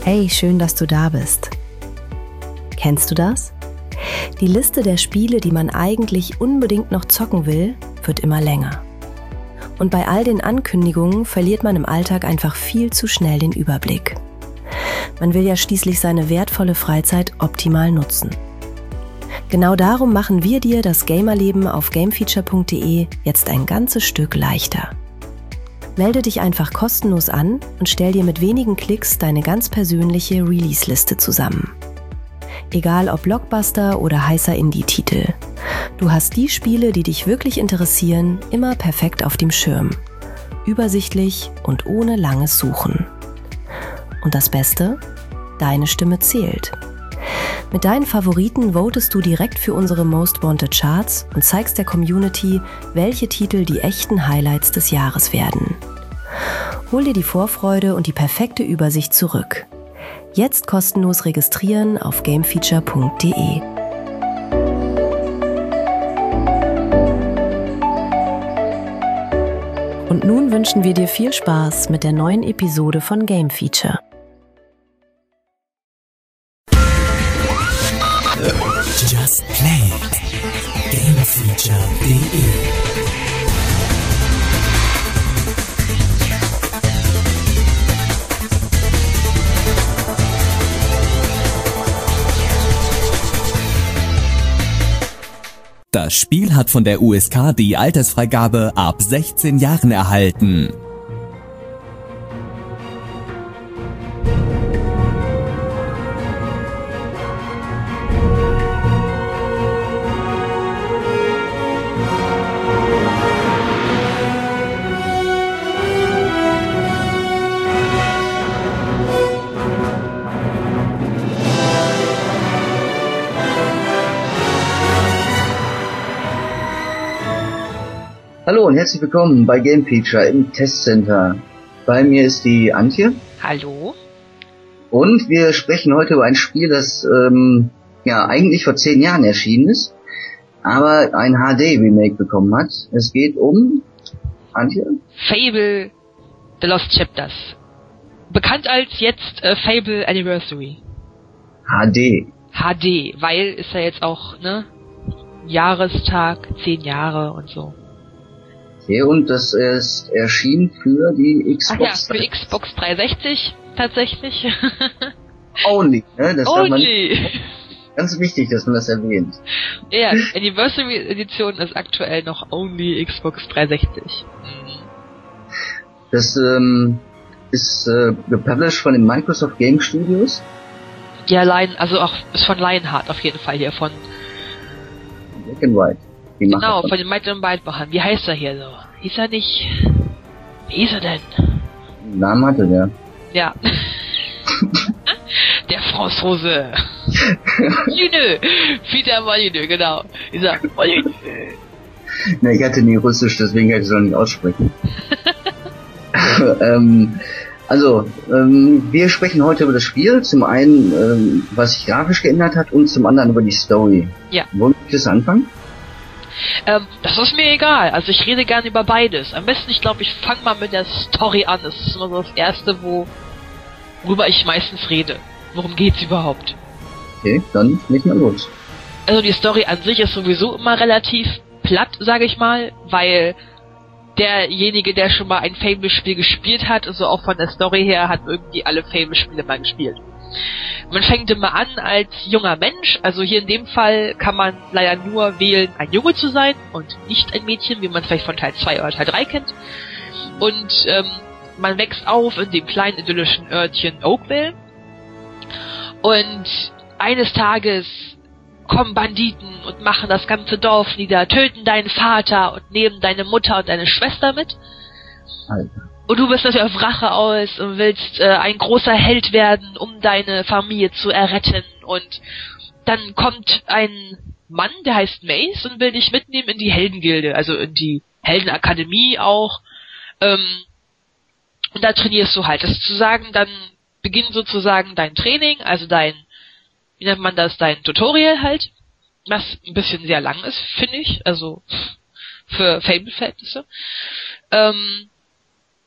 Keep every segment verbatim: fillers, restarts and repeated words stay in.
Hey, schön, dass du da bist. Kennst du das? Die Liste der Spiele, die man eigentlich unbedingt noch zocken will, wird immer länger. Und bei all den Ankündigungen verliert man im Alltag einfach viel zu schnell den Überblick. Man will ja schließlich seine wertvolle Freizeit optimal nutzen. Genau darum machen wir dir das Gamerleben auf gamefeature punkt de jetzt ein ganzes Stück leichter. Melde dich einfach kostenlos an und stell dir mit wenigen Klicks deine ganz persönliche Release-Liste zusammen. Egal ob Blockbuster oder heißer Indie-Titel. Du hast die Spiele, die dich wirklich interessieren, immer perfekt auf dem Schirm. Übersichtlich und ohne langes Suchen. Und das Beste? Deine Stimme zählt. Mit deinen Favoriten votest du direkt für unsere Most Wanted Charts und zeigst der Community, welche Titel die echten Highlights des Jahres werden. Hol dir die Vorfreude und die perfekte Übersicht zurück. Jetzt kostenlos registrieren auf gamefeature punkt de. Und nun wünschen wir dir viel Spaß mit der neuen Episode von Game Feature. Just Play gamefeature punkt de. Das Spiel hat von der U S K die Altersfreigabe ab sechzehn Jahren erhalten. Hallo und herzlich willkommen bei Game Feature im Testcenter. Bei mir ist die Antje. Hallo. Und wir sprechen heute über ein Spiel, das ähm, ja eigentlich vor zehn Jahren erschienen ist, aber ein H D-Remake bekommen hat. Es geht um Antje? Fable The Lost Chapters. Bekannt als jetzt äh, Fable Anniversary. H D. H D, weil ist ja jetzt auch, ne? Jahrestag, zehn Jahre und so. Okay, und das ist erschienen für die Xbox. Ach ja, für Xbox dreihundertsechzig tatsächlich. Only, ne? Das darf man Only. nicht, ganz wichtig, dass man das erwähnt. Ja, Anniversary Edition ist aktuell noch Only Xbox dreihundertsechzig. Das ähm, ist äh, gepublished von den Microsoft Game Studios. Ja, Lion, also auch ist von Lionheart auf jeden Fall hier, von Black and White. Die Macher genau, von von den Might and Might Machern. Wie heißt er hier so? Hieß er nicht? Wie hieß er denn? Namen hatte der. Ja. Der Franzose. Molyneux. Peter Molyneux, genau. Dieser Molyneux. Na, ich hatte nie Russisch, deswegen kann ich es noch nicht aussprechen. ähm, also, ähm, wir sprechen heute über das Spiel. Zum einen, ähm, was sich grafisch geändert hat und zum anderen über die Story. Ja. Wollen wir das anfangen? Ähm, das ist mir egal. Also ich rede gerne über beides. Am besten, ich glaube, ich fange mal mit der Story an. Das ist immer so das Erste, wo, worüber ich meistens rede. Worum geht's überhaupt? Okay, dann leg mal los. Also die Story an sich ist sowieso immer relativ platt, sage ich mal, weil derjenige, der schon mal ein Fable-Spiel gespielt hat, also auch von der Story her, hat irgendwie alle Fable-Spiele mal gespielt. Man fängt immer an als junger Mensch, also hier in dem Fall kann man leider nur wählen, ein Junge zu sein und nicht ein Mädchen, wie man vielleicht von Teil zwei oder Teil drei kennt. Und ähm, man wächst auf in dem kleinen idyllischen Örtchen Oakville. Und eines Tages kommen Banditen und machen das ganze Dorf nieder, töten deinen Vater und nehmen deine Mutter und deine Schwester mit. Alter. Und du bist natürlich auf Rache aus und willst äh, ein großer Held werden, um deine Familie zu erretten. Und dann kommt ein Mann, der heißt Mace und will dich mitnehmen in die Heldengilde, also in die Heldenakademie auch. Ähm, und da trainierst du halt. Das ist zu sagen, dann beginnt sozusagen dein Training, also dein, wie nennt man das, dein Tutorial halt. Was ein bisschen sehr lang ist, finde ich, also für Fable-Verhältnisse. Ähm,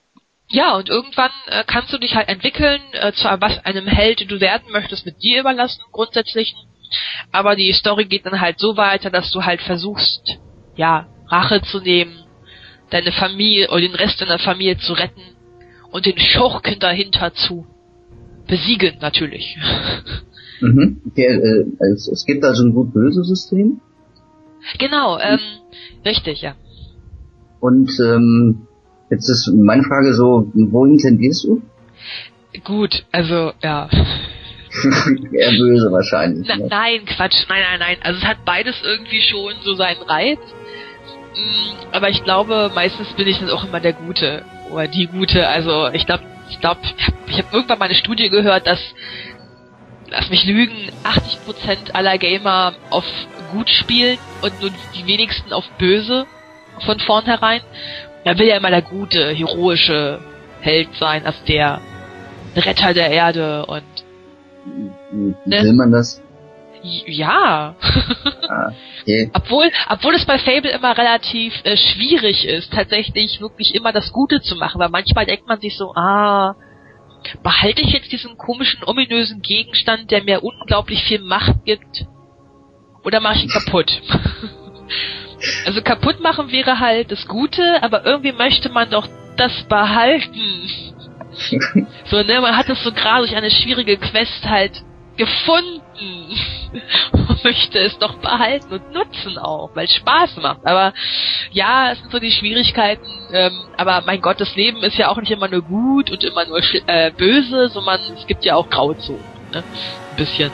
Ja, und irgendwann äh, kannst du dich halt entwickeln, äh, zu was einem Held du werden möchtest, mit dir überlassen, grundsätzlich. Aber die Story geht dann halt so weiter, dass du halt versuchst, ja, Rache zu nehmen, deine Familie oder den Rest deiner Familie zu retten und den Schurken dahinter zu besiegen, natürlich. Mhm. Okay, äh, es, es gibt also ein gut-böse System? Genau, ähm, richtig, ja. Und ähm, jetzt ist meine Frage so, wohin tendierst du? Gut, also, ja. Eher böse wahrscheinlich. Na, ne? Nein, Quatsch, nein, nein, nein. Also es hat beides irgendwie schon so seinen Reiz. Mm, Aber ich glaube, meistens bin ich dann auch immer der Gute. Oder die Gute. Also ich glaube, ich glaube, ich habe ich hab irgendwann mal eine Studie gehört, dass, lass mich lügen, achtzig Prozent aller Gamer auf gut spielen und nur die wenigsten auf böse von vornherein. Man will ja immer der gute, heroische Held sein, als der Retter der Erde und Wie will man das? ja. Ah, okay. Obwohl, obwohl es bei Fable immer relativ äh, schwierig ist, tatsächlich wirklich immer das Gute zu machen, weil manchmal denkt man sich so, ah, behalte ich jetzt diesen komischen, ominösen Gegenstand, der mir unglaublich viel Macht gibt, oder mache ich ihn kaputt? Also kaputt machen wäre halt das Gute, aber irgendwie möchte man doch das behalten. So, ne, man hat es so gerade durch eine schwierige Quest halt gefunden und möchte es doch behalten und nutzen auch, weil es Spaß macht. Aber ja, es sind so die Schwierigkeiten, ähm, aber mein Gott, das Leben ist ja auch nicht immer nur gut und immer nur äh, böse, sondern es gibt ja auch Grauzonen, ne? Ein bisschen.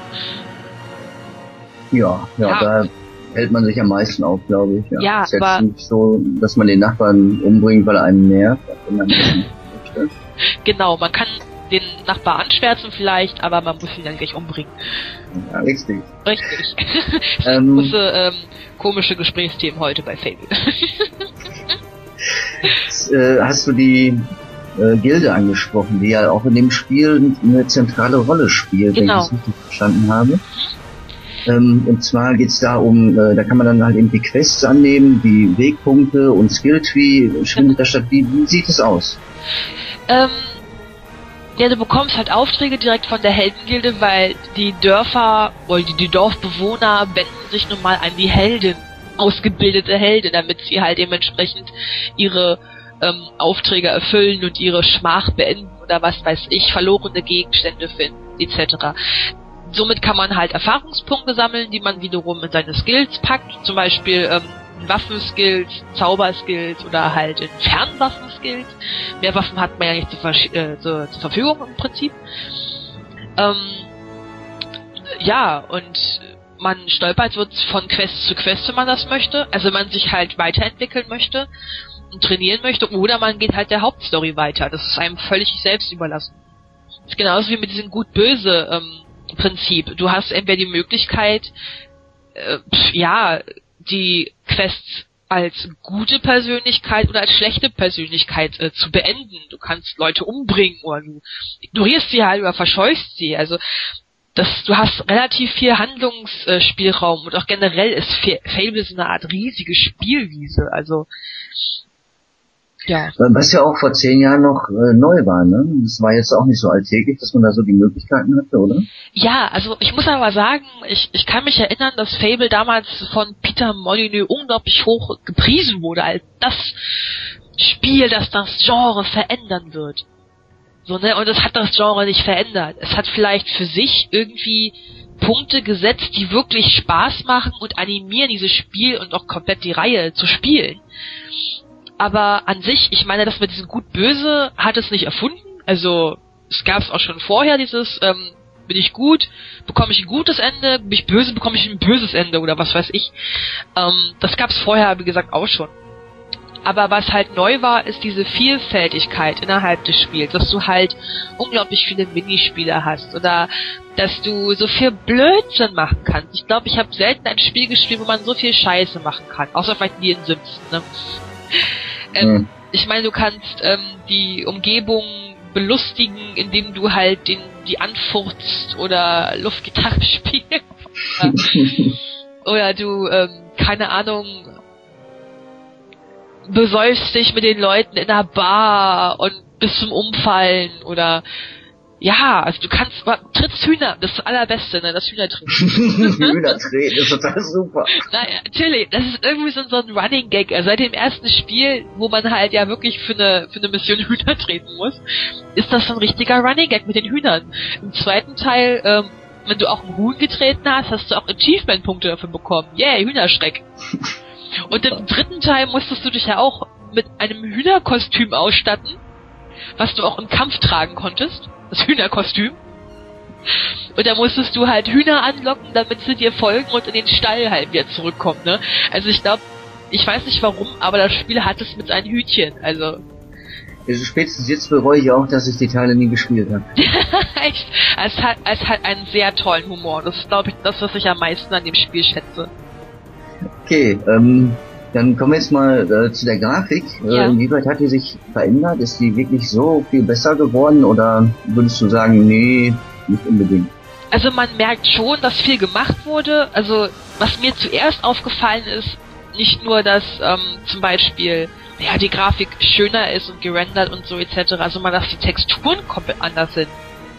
Ja, ja, Ja. da hält man sich am meisten auf, glaube ich. Ja, Ja, ist jetzt aber- nicht so, dass man den Nachbarn umbringt, weil er einem nervt, wenn man das nicht möchte. Genau, man kann den Nachbar anschwärzen vielleicht, aber man muss ihn dann gleich umbringen. Ja, richtig. Richtig. Ähm, Große, ähm, komische Gesprächsthemen heute bei Fable. Jetzt, äh, hast du die äh, Gilde angesprochen, die ja auch in dem Spiel eine zentrale Rolle spielt, wenn Genau. ich das richtig verstanden habe. Ähm, und zwar geht's da um, äh, da kann man dann halt eben die Quests annehmen, die Wegpunkte und Skilltree, findet da statt. Wie, wie sieht es aus? Ähm, ja, du bekommst halt Aufträge direkt von der Heldengilde, weil die Dörfer oder die, die Dorfbewohner wenden sich nun mal an die Heldin, ausgebildete Heldin, damit sie halt dementsprechend ihre ähm, Aufträge erfüllen und ihre Schmach beenden oder was weiß ich, verlorene Gegenstände finden, et cetera. Somit kann man halt Erfahrungspunkte sammeln, die man wiederum in seine Skills packt, zum Beispiel ähm, Waffenskills, Zauberskills oder halt in Fernwaffenskills. Mehr Waffen hat man ja nicht zur, Versch- äh, zur, zur Verfügung im Prinzip. Ähm, ja, und man stolpert wird von Quest zu Quest, wenn man das möchte. Also wenn man sich halt weiterentwickeln möchte und trainieren möchte, oder man geht halt der Hauptstory weiter. Das ist einem völlig selbst überlassen. Das ist genauso wie mit diesem Gut-Böse ähm, Prinzip. Du hast entweder die Möglichkeit, äh, pf, ja, die Quests als gute Persönlichkeit oder als schlechte Persönlichkeit äh, zu beenden. Du kannst Leute umbringen oder du ignorierst sie halt oder verscheust sie. Also das, du hast relativ viel Handlungsspielraum und auch generell ist Fable so eine Art riesige Spielwiese. Also ja. Was ja auch vor zehn Jahren noch äh, neu war, ne? Das war jetzt auch nicht so alltäglich, dass man da so die Möglichkeiten hatte, oder? Ja, also ich muss aber sagen, ich, ich kann mich erinnern, dass Fable damals von Peter Molyneux unglaublich hoch gepriesen wurde als das Spiel, das das Genre verändern wird. So, ne? Und es hat das Genre nicht verändert. Es hat vielleicht für sich irgendwie Punkte gesetzt, die wirklich Spaß machen und animieren, dieses Spiel und auch komplett die Reihe zu spielen. Aber an sich, ich meine, das mit diesem Gut-Böse hat es nicht erfunden. Also es gab es auch schon vorher, dieses ähm, bin ich gut, bekomme ich ein gutes Ende, bin ich böse, bekomme ich ein böses Ende oder was weiß ich. Ähm, das gab es vorher, wie gesagt, auch schon. Aber was halt neu war, ist diese Vielfältigkeit innerhalb des Spiels, dass du halt unglaublich viele Minispiele hast oder dass du so viel Blödsinn machen kannst. Ich glaube, ich habe selten ein Spiel gespielt, wo man so viel Scheiße machen kann, außer vielleicht die in Sims, ne? Ähm, Mhm. Ich meine, du kannst ähm, die Umgebung belustigen, indem du halt den die anfurzt oder Luftgitarre spielst. Oder, oder du, ähm, keine Ahnung, besäufst dich mit den Leuten in einer Bar und bis zum Umfallen oder ja, also du kannst, trittst Hühner, das ist das Allerbeste, ne, das Hühnertreten. Hühnertreten ist total super. Naja, natürlich, das ist irgendwie so, so ein Running Gag. Also seit dem ersten Spiel, wo man halt ja wirklich für eine, für eine Mission Hühner treten muss, ist das so ein richtiger Running Gag mit den Hühnern. Im zweiten Teil, ähm, wenn du auch einen Huhn getreten hast, hast du auch Achievement-Punkte dafür bekommen. Yeah, Hühnerschreck. Und im dritten Teil musstest du dich ja auch mit einem Hühnerkostüm ausstatten, was du auch im Kampf tragen konntest. Das Hühnerkostüm. Und da musstest du halt Hühner anlocken, damit sie dir folgen und in den Stall halt wieder zurückkommen, ne? Also ich glaube, ich weiß nicht warum, aber das Spiel hat es mit seinen Hütchen, also... also spätestens jetzt bereue ich auch, dass ich die Teile nie gespielt habe. Echt? Es hat, es hat einen sehr tollen Humor. Das ist, glaube ich, das, was ich am meisten an dem Spiel schätze. Okay, ähm... dann kommen wir jetzt mal äh, zu der Grafik. Ja. Äh, inwieweit hat die sich verändert? Ist die wirklich so viel besser geworden oder würdest du sagen, nee, nicht unbedingt? Also man merkt schon, dass viel gemacht wurde. Also was mir zuerst aufgefallen ist, nicht nur, dass ähm, zum Beispiel ja die Grafik schöner ist und gerendert und so et cetera, sondern dass die Texturen komplett anders sind.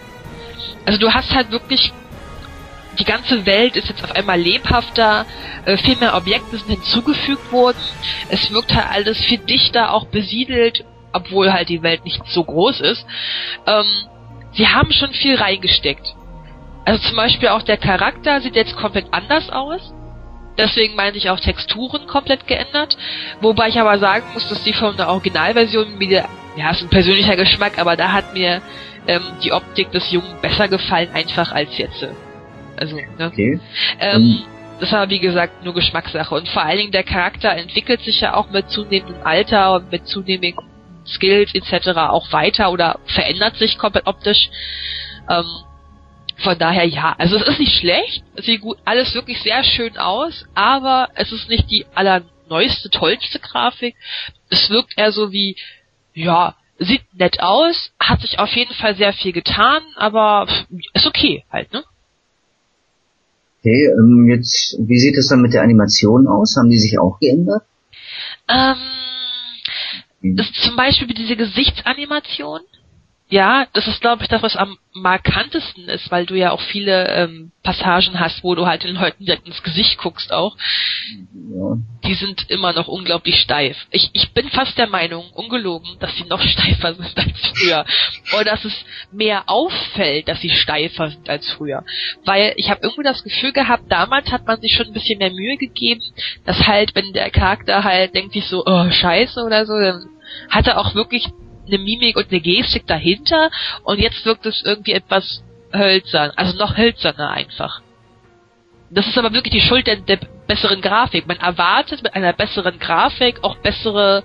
Also du hast halt wirklich die ganze Welt ist jetzt auf einmal lebhafter, äh, viel mehr Objekte sind hinzugefügt worden, es wirkt halt alles viel dichter, auch besiedelt, obwohl halt die Welt nicht so groß ist. Ähm, sie haben schon viel reingesteckt. Also zum Beispiel auch der Charakter sieht jetzt komplett anders aus, deswegen meinte ich auch Texturen komplett geändert, wobei ich aber sagen muss, dass die von der Originalversion wieder, ja, ist ein persönlicher Geschmack, aber da hat mir ähm, die Optik des Jungen besser gefallen, einfach als jetzt. Also, ne? Okay. Ähm, um. Das war, wie gesagt, nur Geschmackssache. Und vor allen Dingen der Charakter entwickelt sich ja auch mit zunehmendem Alter und mit zunehmenden Skills et cetera auch weiter oder verändert sich komplett optisch. Ähm, von daher, ja, also es ist nicht schlecht, es sieht gut, alles wirklich sehr schön aus, aber es ist nicht die allerneueste, tollste Grafik. Es wirkt eher so wie, ja, sieht nett aus, hat sich auf jeden Fall sehr viel getan, aber ist okay halt, ne? Okay, ähm, jetzt, wie sieht es dann mit der Animation aus? Haben die sich auch geändert? Ähm, mhm. Das ist zum Beispiel diese Gesichtsanimation. Ja, das ist, glaube ich, das, was am markantesten ist, weil du ja auch viele ähm, Passagen hast, wo du halt den Leuten direkt ins Gesicht guckst auch. Ja. Die sind immer noch unglaublich steif. Ich, ich bin fast der Meinung, ungelogen, dass sie noch steifer sind als früher. Oder dass es mehr auffällt, dass sie steifer sind als früher. Weil ich habe irgendwie das Gefühl gehabt, damals hat man sich schon ein bisschen mehr Mühe gegeben, dass halt, wenn der Charakter halt denkt sich so, oh, scheiße oder so, dann hat er auch wirklich eine Mimik und eine Gestik dahinter und jetzt wirkt es irgendwie etwas hölzern, also noch hölzerner einfach. Das ist aber wirklich die Schuld der, der besseren Grafik. Man erwartet mit einer besseren Grafik auch bessere,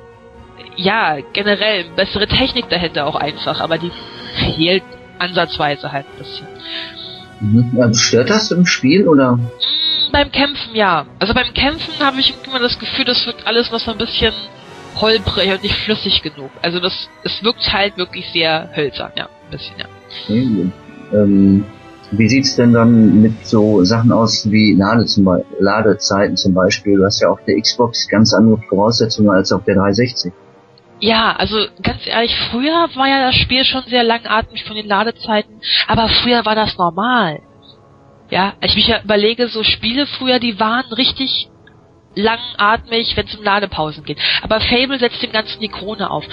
ja, generell bessere Technik dahinter auch einfach, aber die fehlt ansatzweise halt ein bisschen. Mhm. Also stört das im Spiel oder? Mm, beim Kämpfen ja. Also beim Kämpfen habe ich immer das Gefühl, das wirkt alles noch so ein bisschen holprig und nicht flüssig genug. Also das, es wirkt halt wirklich sehr hölzern, ja, ein bisschen, ja. Okay. Ähm, wie sieht's denn dann mit so Sachen aus wie Lade zum Be- Ladezeiten zum Beispiel? Du hast ja auf der Xbox ganz andere Voraussetzungen als auf der dreihundertsechzig. Ja, also ganz ehrlich, früher war ja das Spiel schon sehr langatmig von den Ladezeiten, aber früher war das normal. Ja, ich mich ja überlege, so Spiele früher, die waren richtig langatmig, wenn es um Ladepausen geht. Aber Fable setzt dem Ganzen die Krone auf.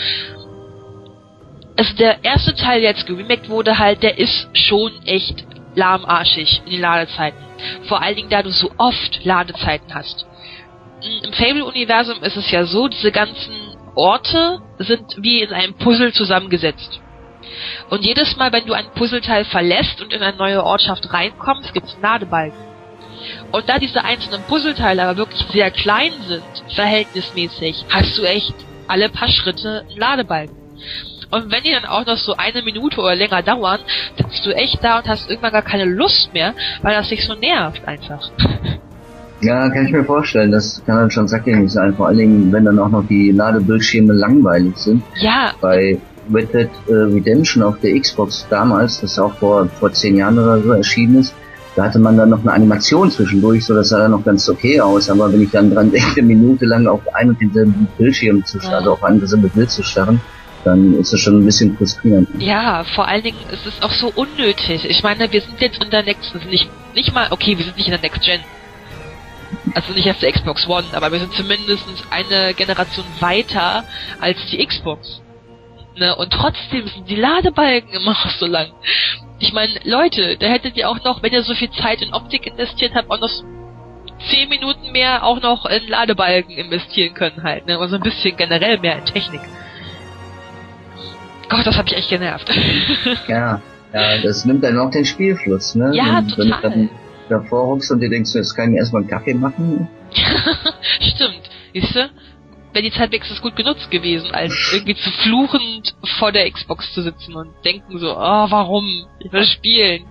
Also der erste Teil, der jetzt geremaked wurde, halt, der ist schon echt lahmarschig in den Ladezeiten. Vor allen Dingen, da du so oft Ladezeiten hast. Im Fable-Universum ist es ja so, diese ganzen Orte sind wie in einem Puzzle zusammengesetzt. Und jedes Mal, wenn du ein Puzzleteil verlässt und in eine neue Ortschaft reinkommst, gibt es einen Ladebalken. Und da diese einzelnen Puzzleteile aber wirklich sehr klein sind, verhältnismäßig, hast du echt alle paar Schritte einen Ladebalken. Und wenn die dann auch noch so eine Minute oder länger dauern, sitzt du echt da und hast irgendwann gar keine Lust mehr, weil das dich so nervt einfach. Ja, kann ich mir vorstellen, das kann dann schon sackgängig sein, vor allen Dingen, wenn dann auch noch die Ladebildschirme langweilig sind. Ja. Bei Red Dead äh, Redemption auf der Xbox damals, das auch vor vor zehn Jahren oder so erschienen ist, da hatte man dann noch eine Animation zwischendurch, so das sah dann noch ganz okay aus, aber wenn ich dann dran denke, eine Minute lang auf ein und denselben Bildschirm zu starren, ja. also auf ein und dasselbe Bild zu starren, dann ist es schon ein bisschen frustrierend. Ja, vor allen Dingen ist es auch so unnötig. Ich meine, wir sind jetzt in der Next, wir sind nicht, nicht mal, okay, wir sind nicht in der Next Gen. Also nicht auf der Xbox One, aber wir sind zumindest eine Generation weiter als die Xbox. Ne? Und trotzdem sind die Ladebalken immer noch so lang. Ich meine, Leute, da hättet ihr auch noch, wenn ihr so viel Zeit in Optik investiert habt, auch noch zehn Minuten mehr auch noch in Ladebalken investieren können halt, ne? Also ein bisschen generell mehr in Technik. Gott, das hat mich echt genervt. Ja, ja, das nimmt dann auch den Spielfluss, ne? Ja, und total. wenn du dann davor hockst und dir denkst, jetzt kann ich mir erstmal einen Kaffee machen. Stimmt, siehst du? Wäre die Zeit wenigstens gut genutzt gewesen, als irgendwie zu fluchend vor der Xbox zu sitzen und denken so, oh, warum? Ich will spielen.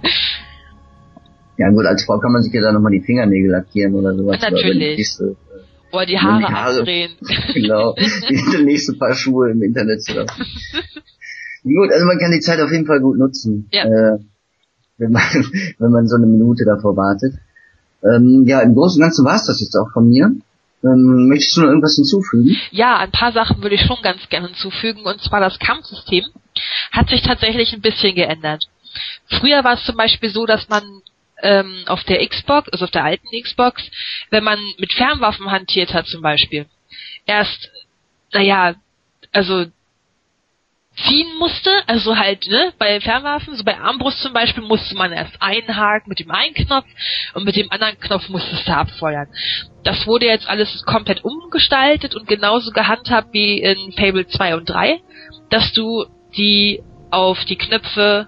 Ja gut, als Frau kann man sich ja dann nochmal die Fingernägel lackieren oder sowas. Natürlich. Oder, oder die Haare, die Haare abdrehen. Genau, die nächste Paar Schuhe im Internet zu lassen. Gut, also man kann die Zeit auf jeden Fall gut nutzen, ja. äh, wenn man wenn man so eine Minute davor wartet. Ähm, ja, im Großen und Ganzen war es das jetzt auch von mir. Ähm, möchtest du noch irgendwas hinzufügen? Ja, ein paar Sachen würde ich schon ganz gerne hinzufügen, und zwar das Kampfsystem hat sich tatsächlich ein bisschen geändert. Früher war es zum Beispiel so, dass man ähm, auf der Xbox, also auf der alten Xbox, wenn man mit Fernwaffen hantiert hat zum Beispiel, erst, naja, also ziehen musste, also halt, ne, bei Fernwaffen, so bei Armbrust zum Beispiel, musste man erst einhaken mit dem einen Knopf und mit dem anderen Knopf musstest du abfeuern. Das wurde jetzt alles komplett umgestaltet und genauso gehandhabt wie in Fable zwei und drei, dass du die auf die Knöpfe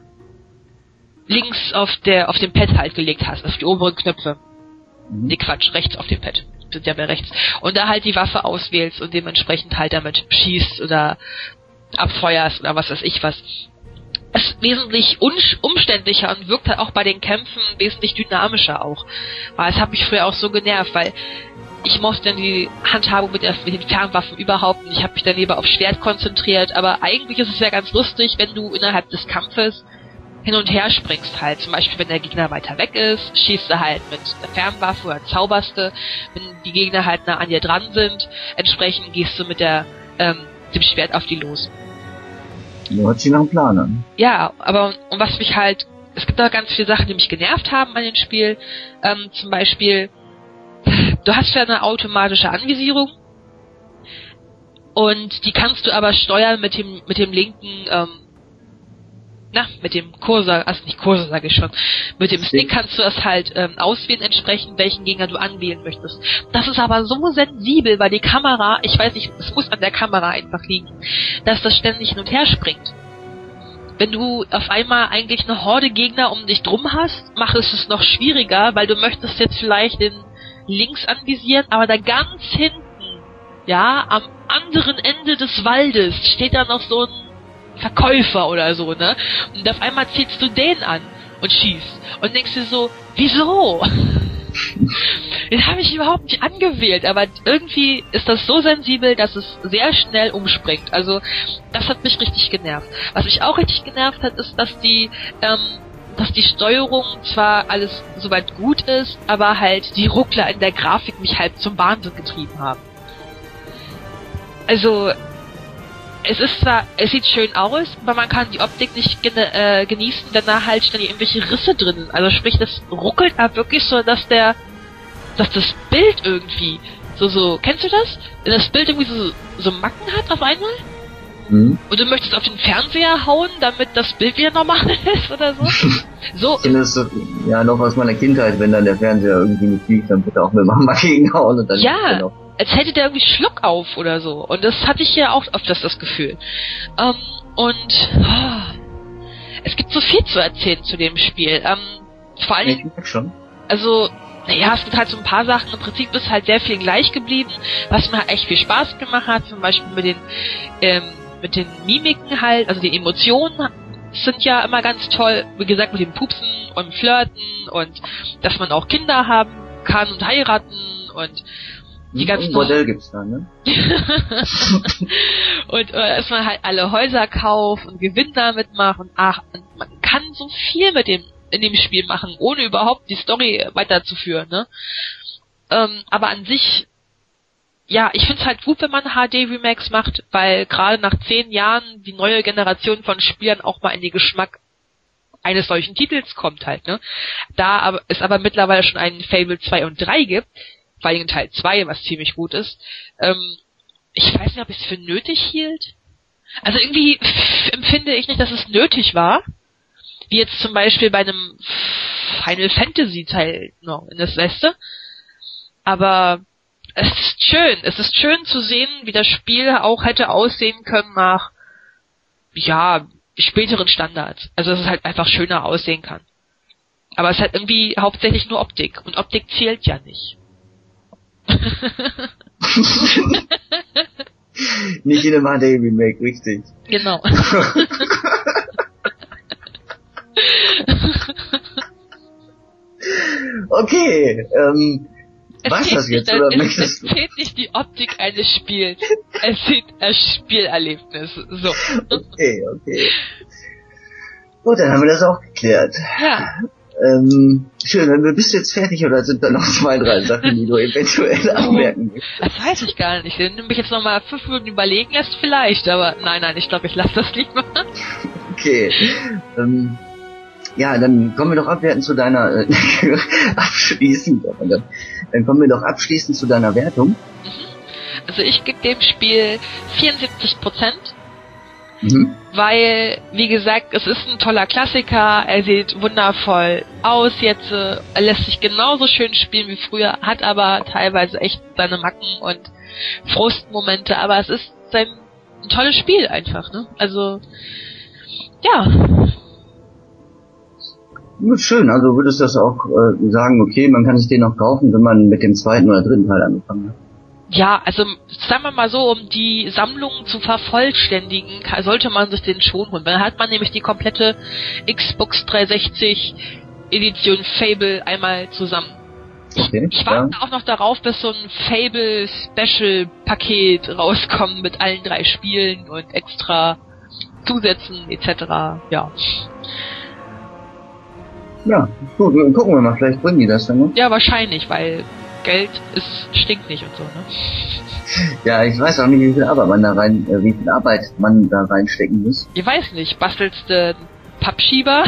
links auf der auf dem Pad halt gelegt hast, auf die oberen Knöpfe. Mhm. Nee, Quatsch, rechts auf dem Pad. Sind ja bei rechts. Und da halt die Waffe auswählst und dementsprechend halt damit schießt oder abfeuerst oder was weiß ich was. Es ist wesentlich un- umständlicher und wirkt halt auch bei den Kämpfen wesentlich dynamischer auch. Weil es hat mich früher auch so genervt, weil ich mochte dann die Handhabung mit, der, mit den Fernwaffen überhaupt nicht. Ich habe mich dann lieber auf Schwert konzentriert, aber eigentlich ist es ja ganz lustig, wenn du innerhalb des Kampfes hin und her springst halt. Zum Beispiel, wenn der Gegner weiter weg ist, schießt du halt mit der Fernwaffe oder zauberst du. Wenn die Gegner halt nah an dir dran sind, entsprechend gehst du mit der ähm, dem Schwert auf die los. Du hört sich nach einem Plan an. Ja, aber und was mich halt, es gibt auch ganz viele Sachen, die mich genervt haben an dem Spiel. Ähm, zum Beispiel, du hast ja eine automatische Anvisierung und die kannst du aber steuern mit dem mit dem linken, ähm, na, mit dem Cursor, also nicht Cursor sage ich schon, mit dem Stick kannst du das halt ähm, auswählen, entsprechend welchen Gegner du anwählen möchtest. Das ist aber so sensibel, weil die Kamera, ich weiß nicht, es muss an der Kamera einfach liegen, dass das ständig hin und her springt. Wenn du auf einmal eigentlich eine Horde Gegner um dich drum hast, macht es es noch schwieriger, weil du möchtest jetzt vielleicht den links anvisieren, aber da ganz hinten, ja, am anderen Ende des Waldes steht da noch so ein Verkäufer oder so, ne? Und auf einmal ziehst du den an und schießt. Und denkst dir so, wieso? Den habe ich überhaupt nicht angewählt, aber irgendwie ist das so sensibel, dass es sehr schnell umspringt. Also, das hat mich richtig genervt. Was mich auch richtig genervt hat, ist, dass die, ähm, dass die Steuerung zwar alles soweit gut ist, aber halt die Ruckler in der Grafik mich halt zum Wahnsinn getrieben haben. Also, es ist zwar, es sieht schön aus, aber man kann die Optik nicht gene- äh, genießen, wenn da halt ständig irgendwelche Risse drin sind. Also sprich, das ruckelt da wirklich so, dass der, dass das Bild irgendwie so, so, kennst du das? Wenn das Bild irgendwie so, so Macken hat auf einmal? Mhm. Und du möchtest auf den Fernseher hauen, damit das Bild wieder normal ist oder so? So. Ich kenne das so, ja, noch aus meiner Kindheit, wenn dann der Fernseher irgendwie nicht liegt, dann bitte auch mit Mama gegenhauen und dann Ja. Genau. Als hätte der irgendwie Schluck auf oder so. Und das hatte ich hier auch öfters das Gefühl. Ähm, und oh, es gibt so viel zu erzählen zu dem Spiel. Ähm, vor allem, Ich merk schon. also, naja, es gibt halt so ein paar Sachen. Im Prinzip ist halt sehr viel gleich geblieben, was mir halt echt viel Spaß gemacht hat. Zum Beispiel mit den, ähm, mit den Mimiken halt, also die Emotionen sind ja immer ganz toll. Wie gesagt, mit dem Pupsen und Flirten und dass man auch Kinder haben kann und heiraten und die ganzen Ein Bordell gibt's da, ne? und äh, dass man halt alle Häuser kauft und Gewinn damit macht und ach, und man kann so viel mit dem in dem Spiel machen, ohne überhaupt die Story weiterzuführen, ne? Ähm, aber an sich ja, ich find's halt gut, wenn man H D-Remakes macht, weil gerade nach zehn Jahren die neue Generation von Spielern auch mal in den Geschmack eines solchen Titels kommt halt, ne? Da aber, es aber mittlerweile schon einen Fable zwei und drei gibt, vor allem Teil zwei, was ziemlich gut ist, ähm, ich weiß nicht, ob ich es für nötig hielt. Also irgendwie f- empfinde ich nicht, dass es nötig war, wie jetzt zum Beispiel bei einem Final Fantasy Teil noch in das Weste. Aber es ist schön, es ist schön zu sehen, wie das Spiel auch hätte aussehen können nach, ja, späteren Standards. Also dass es halt einfach schöner aussehen kann. Aber es ist halt irgendwie hauptsächlich nur Optik. Und Optik zählt ja nicht. Nicht in einem H D-Remake, richtig. Genau. Okay, ähm, was das nicht, jetzt, oder es, möchtest es zählt nicht die Optik eines Spiels. Es zählt das Spielerlebnis. So. Okay, okay. Gut, dann haben wir das auch geklärt. Ja. Ähm, schön, dann bist du jetzt fertig oder sind da noch zwei, drei Sachen, die du eventuell anmerken möchtest? Das weiß ich gar nicht. Wenn du mich jetzt noch mal fünf Minuten überlegen lässt, vielleicht, aber nein, nein, ich glaube, ich lasse das lieber. Okay. Ähm, ja, dann kommen wir doch abwertend zu deiner äh, abschließend, dann, dann kommen wir doch abschließend zu deiner Wertung. Also ich gebe dem Spiel vierundsiebzig Prozent. Mhm. Weil, wie gesagt, es ist ein toller Klassiker, er sieht wundervoll aus jetzt, äh, er lässt sich genauso schön spielen wie früher, hat aber teilweise echt seine Macken und Frustmomente, aber es ist sein, ein tolles Spiel einfach, ne? Also, ja. Ja, schön, also würdest du das auch äh, sagen, okay, man kann sich den noch kaufen, wenn man mit dem zweiten oder dritten Teil angefangen hat? Ja, also sagen wir mal so, um die Sammlung zu vervollständigen, sollte man sich den schon holen. Dann hat man nämlich die komplette Xbox dreihundertsechzig Edition Fable einmal zusammen. Okay, ich warte ja. auch noch darauf, bis so ein Fable Special Paket rauskommt mit allen drei Spielen und extra Zusätzen et cetera. Ja. Ja, gut, gucken wir mal, vielleicht bringen die das dann noch. Ja, wahrscheinlich, weil Geld ist, stinkt nicht und so, ne? Ja, ich weiß auch nicht, wie viel Arbeit man da rein, äh, wie viel Arbeit man da reinstecken muss. Ich weiß nicht, bastelst du einen Pappschieber,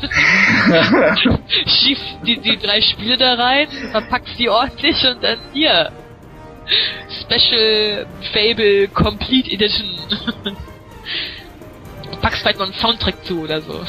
schiebst die, die drei Spiele da rein, verpackst die ordentlich und dann hier. Special Fable Complete Edition. Packst vielleicht noch einen Soundtrack zu oder so.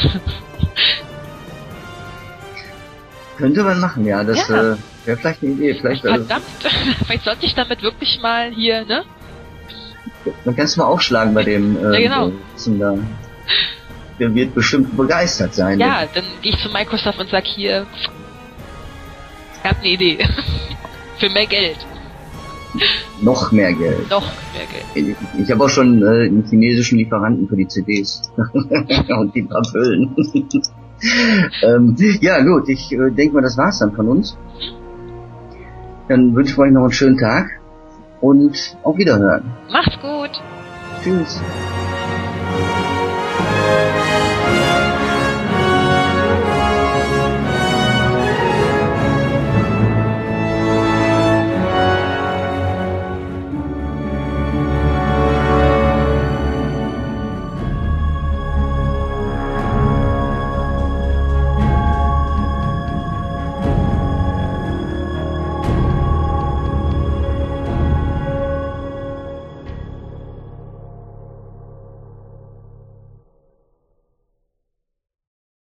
Könnte man machen, ja, das Ja. äh, wäre vielleicht eine Idee. Vielleicht, also, Verdammt, vielleicht sollte ich damit wirklich mal hier, ne? man kann es mal aufschlagen bei dem äh, Ja, genau. äh, da. Der wird bestimmt begeistert sein. Ja, dann gehe ich zu Microsoft und sag hier, ich hab eine Idee. Für mehr Geld. Noch mehr Geld. Noch mehr Geld. Ich, ich habe auch schon äh, einen chinesischen Lieferanten für die C Ds. Und die paar Füllen. ähm, ja, gut, ich äh, denke mal, das war's dann von uns. Dann wünsche ich euch noch einen schönen Tag und auf Wiederhören. Macht's gut. Tschüss.